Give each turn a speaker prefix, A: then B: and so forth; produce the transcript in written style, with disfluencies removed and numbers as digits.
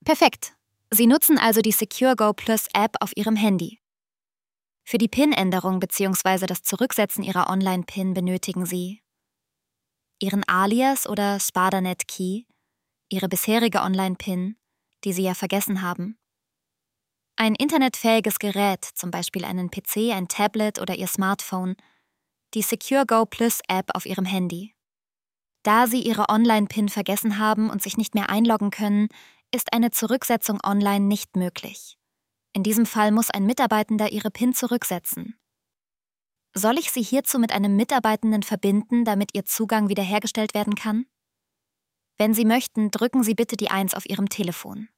A: Perfekt. Sie nutzen also die SecureGo Plus App auf Ihrem Handy. Für die PIN-Änderung bzw. das Zurücksetzen Ihrer Online-PIN benötigen Sie Ihren Alias oder SpardaNet-Key, Ihre bisherige Online-PIN, die Sie ja vergessen haben, ein internetfähiges Gerät, zum Beispiel einen PC, ein Tablet oder Ihr Smartphone, die SecureGo Plus App auf Ihrem Handy. Da Sie Ihre Online-PIN vergessen haben und sich nicht mehr einloggen können, ist eine Zurücksetzung online nicht möglich. In diesem Fall muss ein Mitarbeitender Ihre PIN zurücksetzen. Soll ich Sie hierzu mit einem Mitarbeitenden verbinden, damit Ihr Zugang wiederhergestellt werden kann? Wenn Sie möchten, drücken Sie bitte die 1 auf Ihrem Telefon.